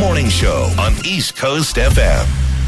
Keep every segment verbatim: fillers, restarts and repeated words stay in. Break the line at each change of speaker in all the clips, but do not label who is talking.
Morning Show on East Coast F M.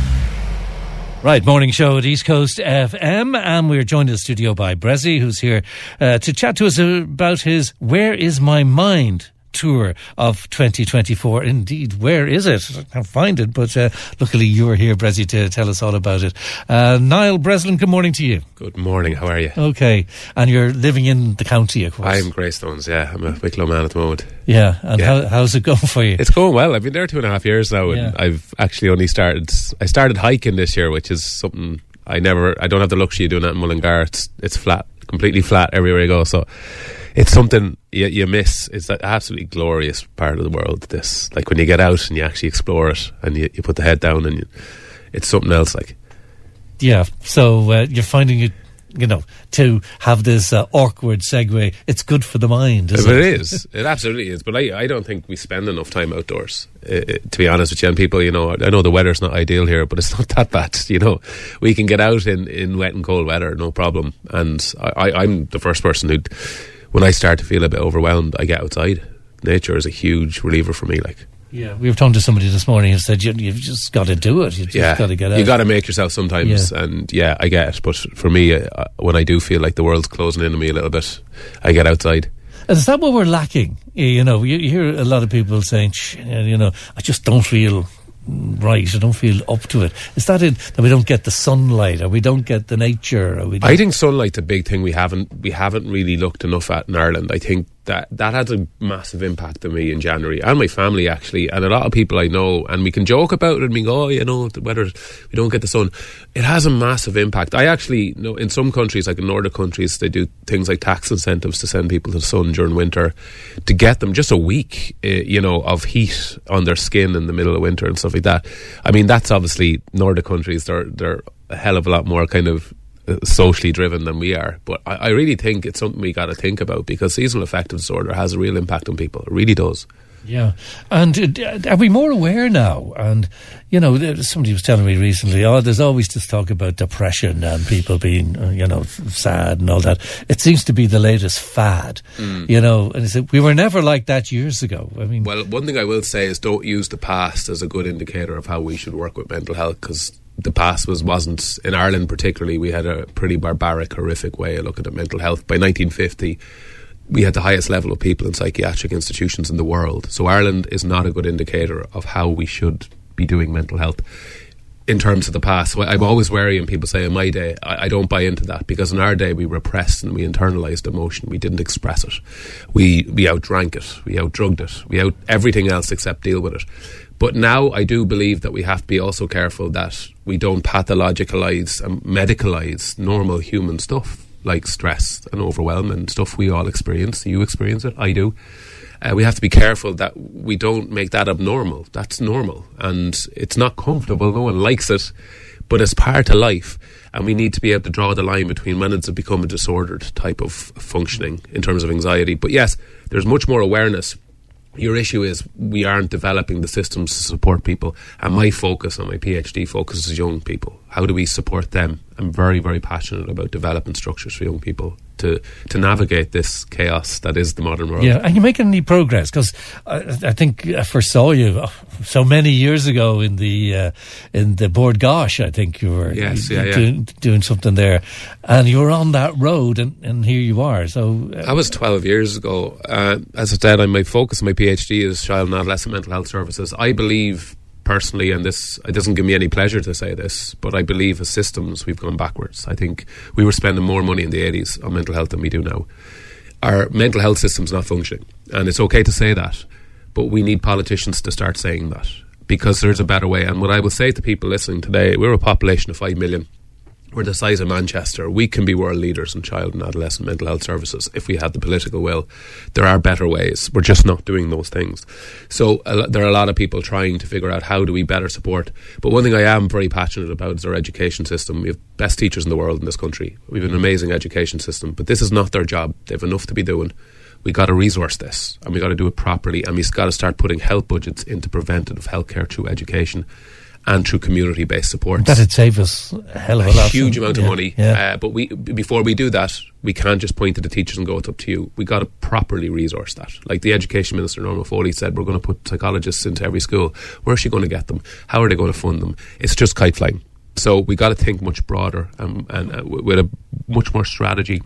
Right, morning show at East Coast F M, and we're joined in the studio by Bressie, who's here uh, to chat to us about his Where Is My Mind tour of twenty twenty-four. Indeed, where is it? I can't find it, but uh, luckily you're here, Bressie, to tell us all about it. Uh, Niall Breslin, good morning to you.
Good morning, how are you?
Okay, and you're living in the county, of course.
I'm Greystones, yeah. I'm a Wicklow man at the moment.
Yeah, and
yeah.
How, how's it going for you?
It's going well. I've been there two and a half years now, and
Yeah.
I've actually only started, I started hiking this year, which is something I never, I don't have the luxury of doing that in Mullingar. It's, it's flat, completely flat everywhere you go, so it's something you, you miss. It's an absolutely glorious part of the world, this. Like when you get out and you actually explore it and you, you put the head down and you, it's something else, like.
Yeah, so uh, you're finding it, you know, to have this uh, awkward segue, it's good for the mind, isn't
But
it?
it is. It absolutely is. But I, I don't think we spend enough time outdoors, uh, to be honest with you. And people, you know, I know the weather's not ideal here, but it's not that bad, you know. We can get out in, in wet and cold weather, no problem. And I, I, I'm the first person who, when I start to feel a bit overwhelmed, I get outside. Nature is a huge reliever for me, like.
Yeah, we were talking to somebody this morning who said you, you've just got to do it. You've just
yeah,
got to get out.
You got to make yourself sometimes,
Yeah.
and yeah, I get it. But for me, uh, when I do feel like the world's closing in on me a little bit, I get outside.
And is that what we're lacking? You know, you, you hear a lot of people saying, Shh, you know, I just don't feel right, I don't feel up to it. Is that it, that we don't get the sunlight, or we don't get the nature? Or we don't
I think sunlight's a big thing we haven't we haven't really looked enough at in Ireland. I think that that had a massive impact on me in January, and my family actually, and a lot of people I know, and we can joke about it and we go, oh, you know, the weather, we don't get the sun. It has a massive impact. I actually know in some countries, like in Nordic countries, they do things like tax incentives to send people to the sun during winter to get them just a week, uh, you know, of heat on their skin in the middle of winter and stuff like that. I mean, that's obviously Nordic countries, they're, they're a hell of a lot more kind of socially driven than we are, but I, I really think it's something we got to think about, because seasonal affective disorder has a real impact on people. It really does.
Yeah, and uh, are we more aware now? And you know, somebody was telling me recently, oh, there's always this talk about depression and people being, uh, you know, sad and all that. It seems to be the latest fad, mm. you know. And he said, we were never like that years ago. I mean,
well, one thing I will say is don't use the past as a good indicator of how we should work with mental health, because the past was, wasn't, in Ireland particularly, we had a pretty barbaric, horrific way of looking at mental health. By nineteen fifty, we had the highest level of people in psychiatric institutions in the world. So Ireland is not a good indicator of how we should be doing mental health in terms of the past. So I'm always wary when people say, in my day, I, I don't buy into that, because in our day we repressed and we internalised emotion. We didn't express it. We, we outdrank it. We outdrugged it. We out everything else except deal with it. But now I do believe that we have to be also careful that we don't pathologicalise and medicalise normal human stuff like stress and overwhelm and stuff we all experience. You experience it, I do. Uh, we have to be careful that we don't make that abnormal. That's normal, and it's not comfortable. No one likes it, but it's part of life, and we need to be able to draw the line between when it's become a disordered type of functioning in terms of anxiety. But yes, there's much more awareness. Your issue is we aren't developing the systems to support people, and my focus on my PhD focuses young people. How do we support them? I'm very, very passionate about developing structures for young people to, to navigate this chaos that is the modern world.
Yeah, and you making any progress? Because I, I think I first saw you so many years ago in the uh, in the Bord Gáis. I think you were
yes, yeah, yeah.
Doing, doing something there, and you were on that road, and, and here you are. So uh,
that was twelve years ago. Uh, as I said, I'm my focus on my PhD is child and adolescent mental health services. I believe personally, and this it doesn't give me any pleasure to say this, but I believe as systems we've gone backwards. I think we were spending more money in the eighties on mental health than we do now. Our mental health system's not functioning, and it's okay to say that, but we need politicians to start saying that, because there's a better way. And what I will say to people listening today, we're a population of five million. We're the size of Manchester. We can be world leaders in child and adolescent mental health services if we had the political will. There are better ways. We're just not doing those things. So uh, there are a lot of people trying to figure out how do we better support. But one thing I am very passionate about is our education system. We have best teachers in the world in this country. We have an amazing education system. But this is not their job. They have enough to be doing. We got to resource this, and we got to do it properly, and we've got to start putting health budgets into preventative healthcare through education. and through community-based support.
That'd save us a hell of a,
a
lot.
huge amount
yeah,
of money.
Yeah.
Uh, but we before we do that, we can't just point to the teachers and go, it's up to you. We got to properly resource that. Like the Education Minister, Norma Foley, said, we're going to put psychologists into every school. Where's she going to get them? How are they going to fund them? It's just kite flying. So we got to think much broader um, and uh, with a much more strategy.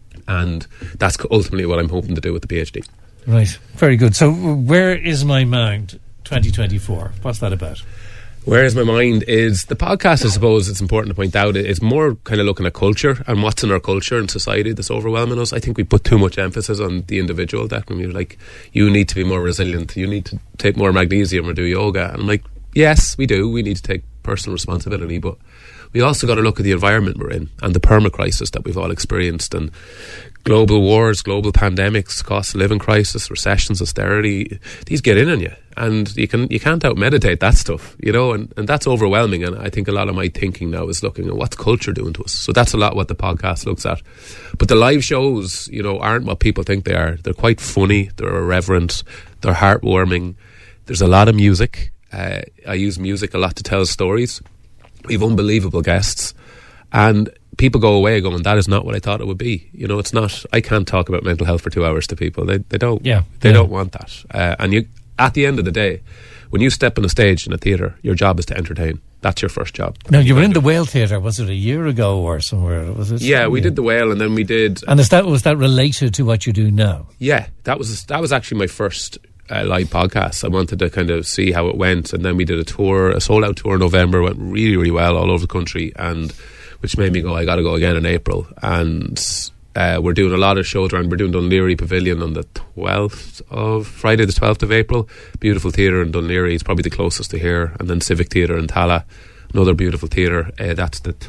And that's ultimately what I'm hoping to do with the PhD.
Right. Very good. So Where Is My Mind twenty twenty-four? What's that about?
Where Is My Mind is the podcast. I suppose it's important to point out it's more kind of looking at culture and what's in our culture and society that's overwhelming us. I think we put too much emphasis on the individual. That when you're like, you need to be more resilient, you need to take more magnesium or do yoga. And I'm like, yes, we do. We need to take personal responsibility, but we also got to look at the environment we're in and the perma-crisis that we've all experienced, and global wars, global pandemics, cost of living crisis, recessions, austerity. These get in on you, and you can you can't out-meditate that stuff, you know, and, and that's overwhelming. And I think a lot of my thinking now is looking at what's culture doing to us. So that's a lot what the podcast looks at. But the live shows, you know, aren't what people think they are. They're quite funny, they're irreverent, they're heartwarming. There's a lot of music. Uh, I use music a lot to tell stories. We have unbelievable guests, and people go away going, that is not what I thought it would be. You know, it's not. I can't talk about mental health for two hours to people. They they don't.
Yeah,
they
yeah.
don't want that. Uh, and you, at the end of the day, when you step on a stage in a theatre, your job is to entertain. That's your first job.
Now, you were in the Whale Theatre. Was it a year ago or somewhere? Was it?
Yeah, we yeah. did the Whale, and then we did.
And is that was that related to what you do now?
Yeah, that was that was actually my first. Uh, live podcast. I wanted to kind of see how it went, and then we did a tour, a sold out tour in November, went really really well all over the country, and which made me go, I got to go again in April. And uh, we're doing a lot of shows around. We're doing Dún Laoghaire Pavilion on the twelfth of Friday the twelfth of April, beautiful theatre in Dún Laoghaire. It's probably the closest to here. And then Civic Theatre in Tala, another beautiful theatre. Uh, that's the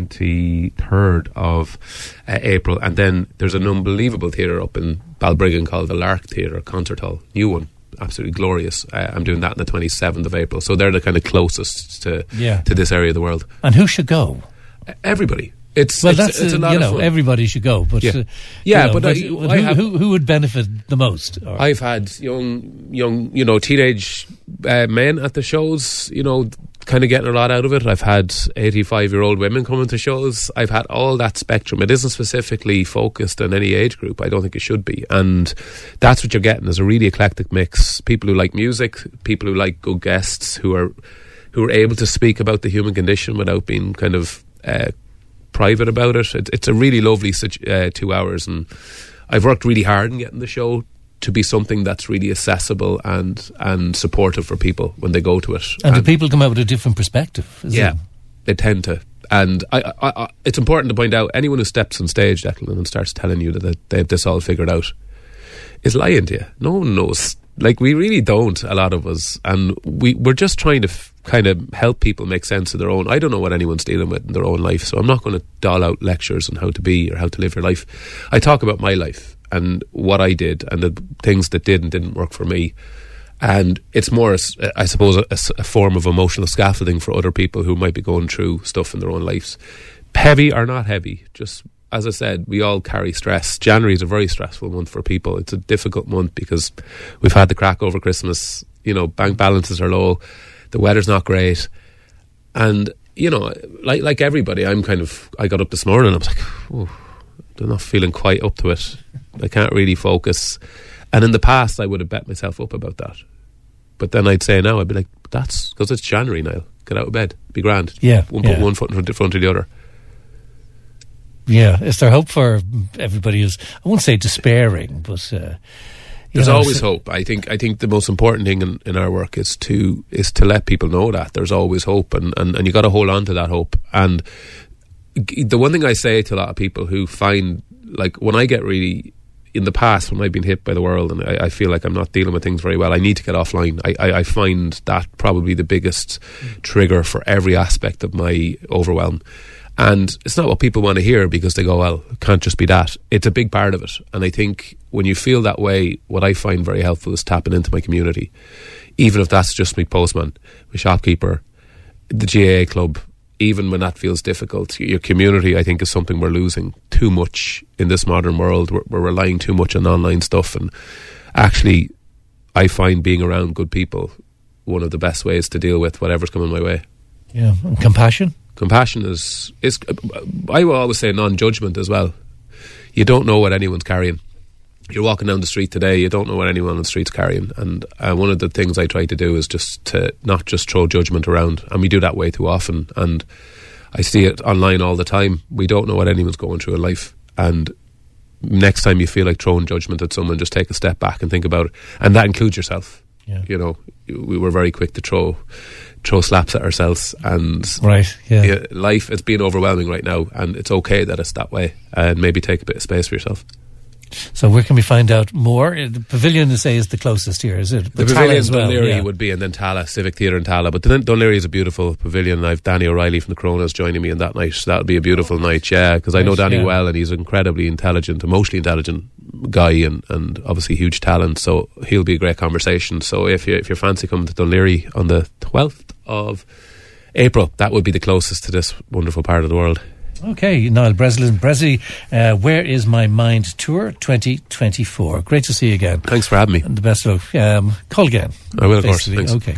twenty-third of uh, April. And then there's an unbelievable theatre up in Balbriggan called the Lark Theatre Concert Hall, new one, absolutely glorious. uh, I'm doing that on the twenty-seventh of April, so they're the kind of closest to
yeah.
to this area of the world.
And who should go?
Uh, everybody. It's
well,
it's,
that's
it's a,
a,
lot
you
of
know
fun.
Everybody should go, but
yeah,
uh,
yeah,
you know,
but,
but,
I,
but
I
who,
have,
who who would benefit the most? Or?
I've had young young you know teenage uh, men at the shows, you know, kind of getting a lot out of it. I've had eighty-five year old women coming to shows. I've had all that spectrum. It isn't specifically focused on any age group. I don't think it should be, and that's what you're getting, is a really eclectic mix. People who like music, people who like good guests, who are who are able to speak about the human condition without being kind of uh, private about it. it. It's a really lovely uh, two hours, and I've worked really hard in getting the show to be something that's really accessible and and supportive for people when they go to it.
And, and do people come out with a different perspective?
Yeah,
it?
they tend to. And I, I, I, it's important to point out, anyone who steps on stage, Declan, and starts telling you that they have this all figured out is lying to you. No one knows. Like, we really don't, a lot of us. And we, we're just trying to f- kind of help people make sense of their own. I don't know what anyone's dealing with in their own life, so I'm not going to doll out lectures on how to be or how to live your life. I talk about my life and what I did and the things that did and didn't work for me. And it's more, I suppose, a, a form of emotional scaffolding for other people who might be going through stuff in their own lives. Heavy or not heavy, just, as I said, we all carry stress. January is a very stressful month for people. It's a difficult month because we've had the crack over Christmas. You know, bank balances are low. The weather's not great. And, you know, like like everybody, I'm kind of, I got up this morning and I was like, oh, I'm not feeling quite up to it. I can't really focus. And in the past, I would have bet myself up about that. But then I'd say now, I'd be like, that's because it's January now. Get out of bed. Be grand.
Yeah.
One,
yeah.
Put one foot in front of the other.
Yeah. Is there hope for everybody who's, I won't say despairing, but... Uh,
There's
know,
always
so
hope. I think I think the most important thing in, in our work is to is to let people know that there's always hope, and, and, and you got to hold on to that hope. And the one thing I say to a lot of people who find, like, when I get really, in the past, when I've been hit by the world and I, I feel like I'm not dealing with things very well, I need to get offline. I, I, I find that probably the biggest trigger for every aspect of my overwhelm. And it's not what people want to hear, because they go, well, it can't just be that. It's a big part of it. And I think when you feel that way, what I find very helpful is tapping into my community. Even if that's just my postman, my shopkeeper, the G A A club, even when that feels difficult. Your community, I think, is something we're losing too much in this modern world. We're, we're relying too much on online stuff. And actually, I find being around good people one of the best ways to deal with whatever's coming my way.
Yeah, and compassion?
Compassion is, is I will always say non-judgment as well. You don't know what anyone's carrying. You're walking down the street today, you don't know what anyone on the street's carrying. And uh, one of the things I try to do is just to not just throw judgment around. And we do that way too often. And I see it online all the time. We don't know what anyone's going through in life. And next time you feel like throwing judgment at someone, just take a step back and think about it. And that includes yourself. Yeah. You know, we were very quick to throw throw slaps at ourselves, and
right, yeah.
yeah, life is being overwhelming right now, and it's okay that it's that way, and maybe take a bit of space for yourself.
So where can we find out more? The Pavilion, you say, is the closest here, is it?
The
But
Pavilion,
as well,
Dunleary
yeah.
would be, and then Tala, Civic Theatre in Tala. But Dun- Dunleary is a beautiful pavilion. I've Danny O'Reilly from the Coronas joining me in that night. So that would be a beautiful night, yeah, because I know
Right,
Danny
yeah.
well, and he's an incredibly intelligent, emotionally intelligent guy, and, and obviously huge talent. So he'll be a great conversation. So if you if you're fancy coming to Dunleary on the twelfth of April, that would be the closest to this wonderful part of the world.
Okay, Niall Breslin, Brezzy, uh, Where Is My Mind Tour twenty twenty-four. Great to see you again.
Thanks for having me.
And the best of luck. Um, call again.
I will, of course.
basically.
Thanks.
Okay.